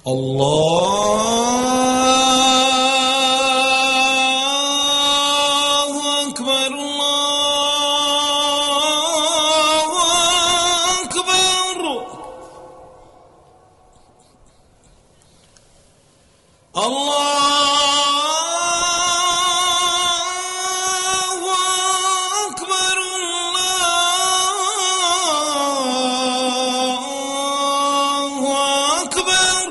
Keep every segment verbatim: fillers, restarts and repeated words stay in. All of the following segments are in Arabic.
الله أكبر الله أكبر الله أكبر الله أكبر.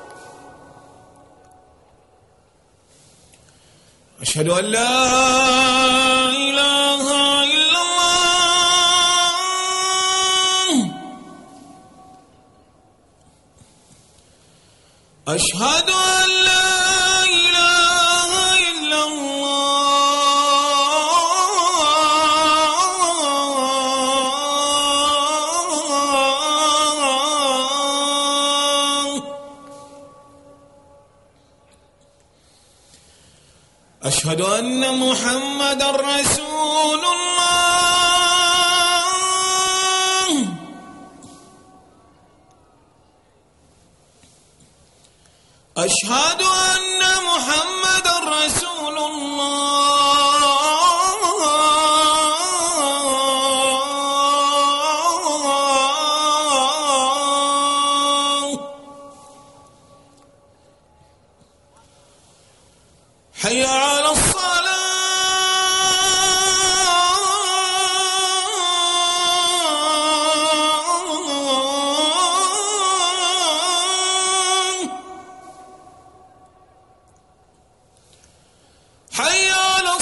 أشهد أن لا إله إلا الله. أشهد أن لا إله إلا الله. أشهد أن محمدا رسول الله. أشهد أن محمدا رسول الله. حي على الصلاة. حي على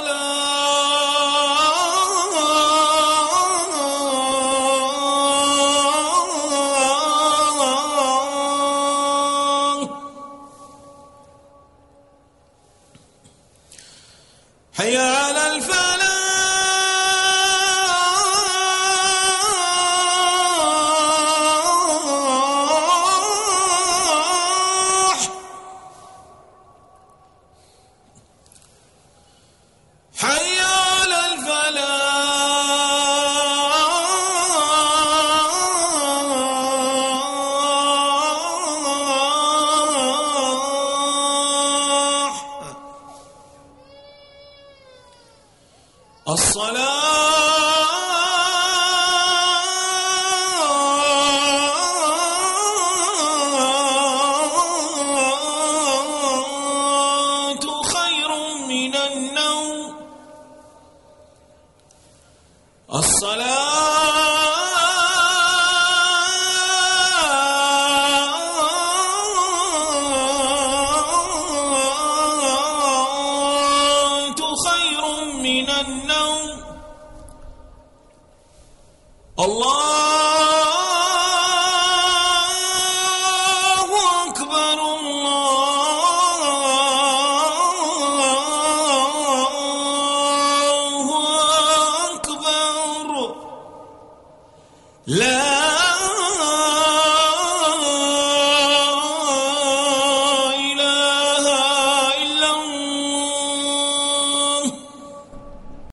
الصلاة. حي على الفلاح. حي على الفلاح. الصلاة خير من النوم. الصلاة خير من النوم. الله